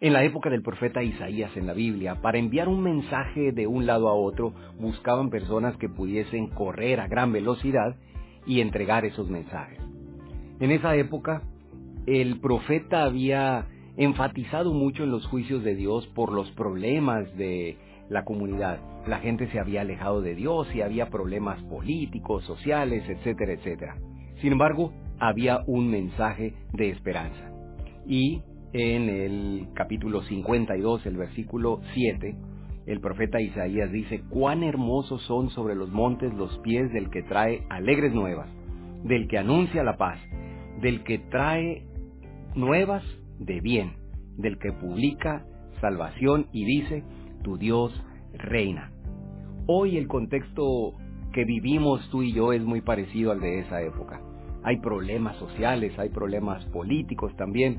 En la época del profeta Isaías en la Biblia, para enviar un mensaje de un lado a otro, buscaban personas que pudiesen correr a gran velocidad y entregar esos mensajes. En esa época, el profeta había enfatizado mucho en los juicios de Dios por los problemas de la comunidad. La gente se había alejado de Dios y había problemas políticos, sociales, etcétera, etcétera. Sin embargo, había un mensaje de esperanza. Y en el capítulo 52, el versículo 7, el profeta Isaías dice: «Cuán hermosos son sobre los montes los pies del que trae alegres nuevas, del que anuncia la paz, del que trae nuevas de bien, del que publica salvación y dice: tu Dios reina». Hoy el contexto que vivimos tú y yo es muy parecido al de esa época. Hay problemas sociales, hay problemas políticos también,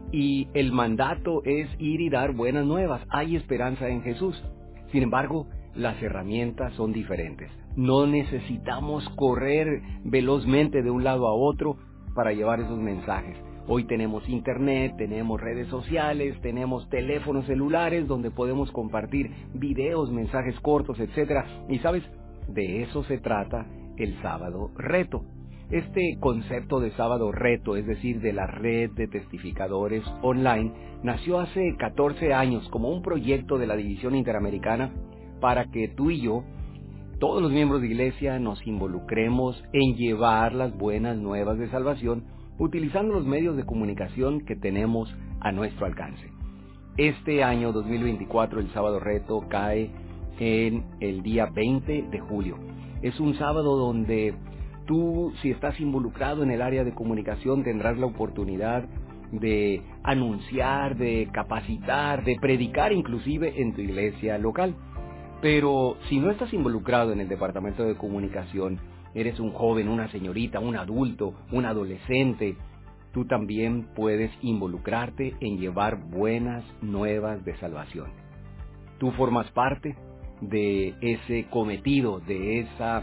y el mandato es ir y dar buenas nuevas. Hay esperanza en Jesús. Sin embargo, las herramientas son diferentes. No necesitamos correr velozmente de un lado a otro para llevar esos mensajes. Hoy tenemos internet, tenemos redes sociales, tenemos teléfonos celulares donde podemos compartir videos, mensajes cortos, etcétera. Y sabes, de eso se trata el Sábado Reto. Este concepto de Sábado Reto, es decir, de la red de testificadores online, nació hace 14 años como un proyecto de la División Interamericana para que tú y yo, todos los miembros de iglesia, nos involucremos en llevar las buenas nuevas de salvación utilizando los medios de comunicación que tenemos a nuestro alcance. Este año 2024 el Sábado Reto cae en el día 20 de julio. Es un sábado donde tú, si estás involucrado en el área de comunicación, tendrás la oportunidad de anunciar, de capacitar, de predicar inclusive en tu iglesia local. Pero si no estás involucrado en el departamento de comunicación, eres un joven, una señorita, un adulto, un adolescente, tú también puedes involucrarte en llevar buenas nuevas de salvación. Tú formas parte de ese cometido, de esa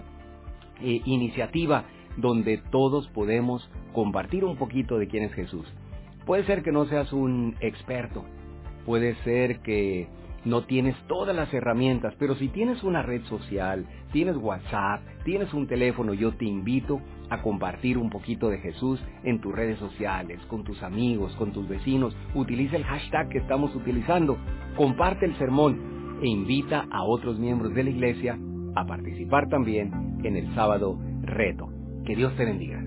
iniciativa donde todos podemos compartir un poquito de quién es Jesús. Puede ser que no seas un experto, puede ser que no tienes todas las herramientas, pero si tienes una red social, tienes WhatsApp, tienes un teléfono, yo te invito a compartir un poquito de Jesús en tus redes sociales, con tus amigos, con tus vecinos. Utiliza el hashtag que estamos utilizando, comparte el sermón e invita a otros miembros de la iglesia a participar también en el Sábado Reto. Que Dios te bendiga.